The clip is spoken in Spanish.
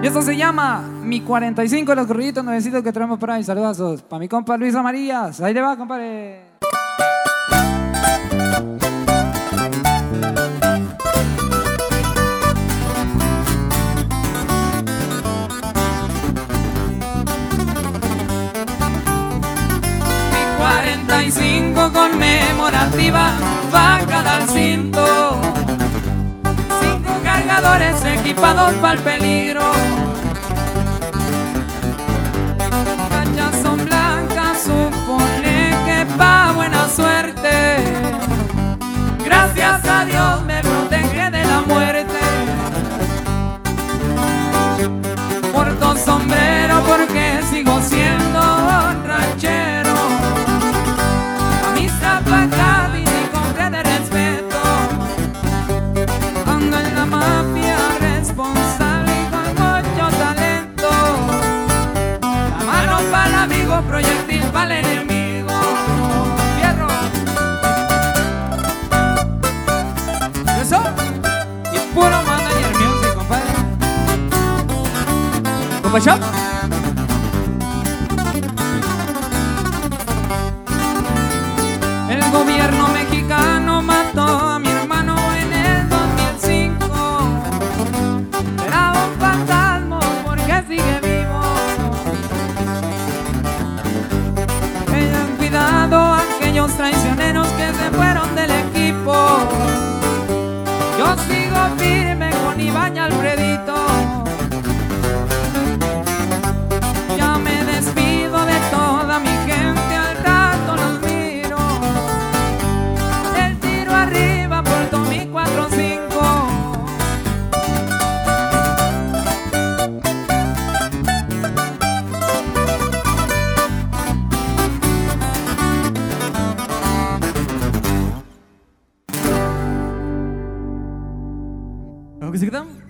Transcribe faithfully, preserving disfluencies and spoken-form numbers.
Y eso se llama Mi cuarenta y cinco, los corriditos nuevecitos que traemos por ahí. Saludazos para mi compa Luis Amarillas. Ahí le va, compadre. Mi cuarenta y cinco conmemorativa va cada al cinto. Cargadores equipados para el peligro. Cachas son blancas, supone que pa' buena suerte. Gracias a Dios me protege de la muerte. Porto sombrero porque sigo siendo ranchero. Camisa placa y compré de respeto. Ando en la mafia responsable y con mucho talento. La mano para el amigo, proyectil para el enemigo. Fierro. Eso. Y puro manager music, compadre. ¿Compa Shop? El gobierno mexicano mató a mi hermano en el dos mil cinco. Será un fantasma porque sigue vivo. Tengan cuidado aquellos traicioneros que se fueron del equipo. Yo sigo firme con Iván y Alfredito. Ya me despido de toda mi gente, al rato los miro. El tiro arriba por todo mi cuatro cinco. ¿Cómo que se quedan?